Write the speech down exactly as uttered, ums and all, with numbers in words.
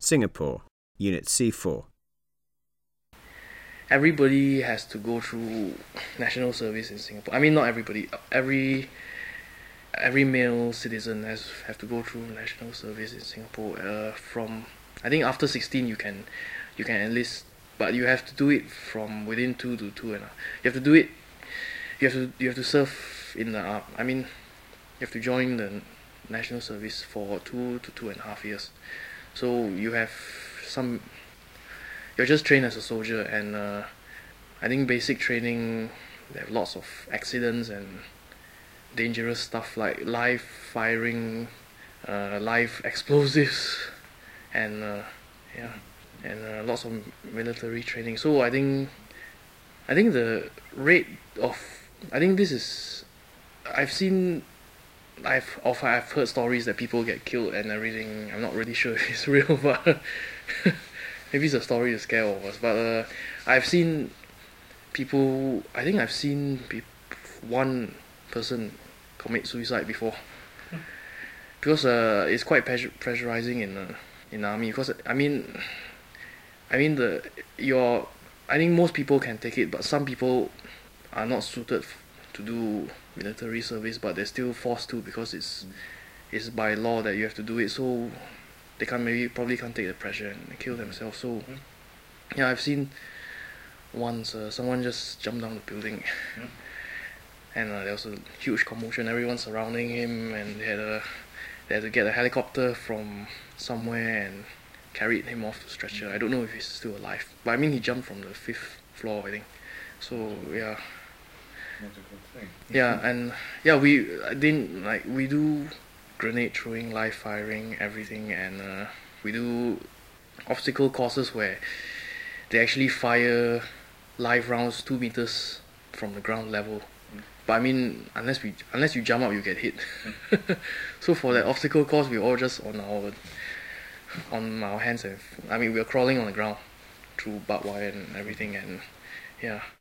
Singapore, Unit C four. Everybody has to go through national service in Singapore. I mean, not everybody. Every every male citizen has have to go through national service in Singapore. Uh, from I think after sixteen you can you can enlist, but you have to do it from within two to two and a, you have to do it. You have to you have to serve in the. Uh, I mean, you have to join the national service for two to two and a half years. So you have some. You're just trained as a soldier, and uh, I think basic training. They have lots of accidents and dangerous stuff like live firing, uh, live explosives, and uh, yeah, and uh, lots of military training. So I think, I think the rate of, I think this is, I've seen, I've of I've heard stories that people get killed and everything. I'm not really sure if it's real, but maybe it's a story to scare all of us. But uh, I've seen people. I think I've seen pe one person commit suicide before, because uh, it's quite pressurizing in uh, in the army. Because I mean, I mean the your I think most people can take it, but some people are not suited to do military service, but they're still forced to because it's mm. it's by law that you have to do it. So they can't maybe probably can't take the pressure and kill themselves. So mm. yeah, I've seen once uh, someone just jumped down the building. Mm. And uh, there was a huge commotion, everyone surrounding him, and they had, a, they had to get a helicopter from somewhere and carried him off the stretcher. I don't know if he's still alive, but I mean he jumped from the fifth floor, I think. So yeah. Not a good thing. Yeah, and yeah, we I didn't like we do grenade throwing, live firing, everything, and uh, we do obstacle courses where they actually fire live rounds two meters from the ground level. But I mean, unless we unless you jump up, you get hit. So for that obstacle course, we all just on our on our hands and I mean we were crawling on the ground through barbed wire and everything, and yeah.